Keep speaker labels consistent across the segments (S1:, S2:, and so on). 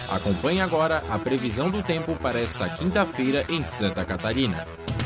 S1: Acompanhe agora a previsão do tempo para esta quinta-feira em Santa Catarina.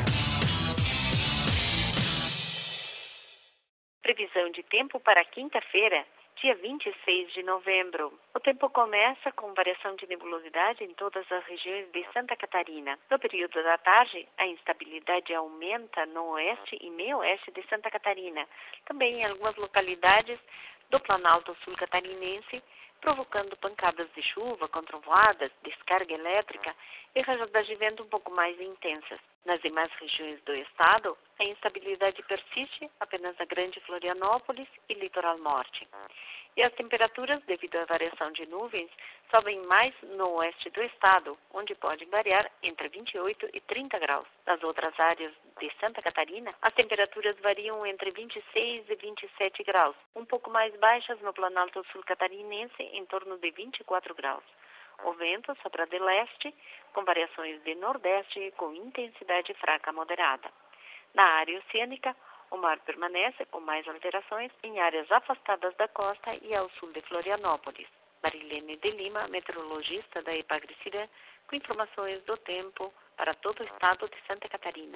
S2: Previsão de tempo para quinta-feira, dia 26 de novembro. O tempo começa com variação de nebulosidade em todas as regiões de Santa Catarina. No período da tarde, a instabilidade aumenta no oeste e meio-oeste de Santa Catarina, também em algumas localidades do Planalto Sul Catarinense, provocando pancadas de chuva com trovoadas, descarga elétrica e rajadas de vento um pouco mais intensas. Nas demais regiões do estado, a instabilidade persiste apenas na Grande Florianópolis e Litoral Norte. E as temperaturas, devido à variação de nuvens, sobem mais no oeste do estado, onde pode variar entre 28 e 30 graus. Nas outras áreas de Santa Catarina, as temperaturas variam entre 26 e 27 graus, um pouco mais baixas no Planalto Sul Catarinense, em torno de 24 graus. O vento sopra de leste, com variações de nordeste com intensidade fraca a moderada. Na área oceânica, o mar permanece com mais alterações em áreas afastadas da costa e ao sul de Florianópolis. Marilene de Lima, meteorologista da Epagre-Cirã, com informações do tempo para todo o estado de Santa Catarina.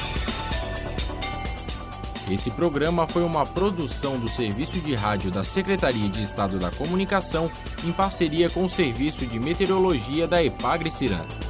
S1: Esse programa foi uma produção do Serviço de Rádio da Secretaria de Estado da Comunicação, em parceria com o Serviço de Meteorologia da Epagre-Cirã.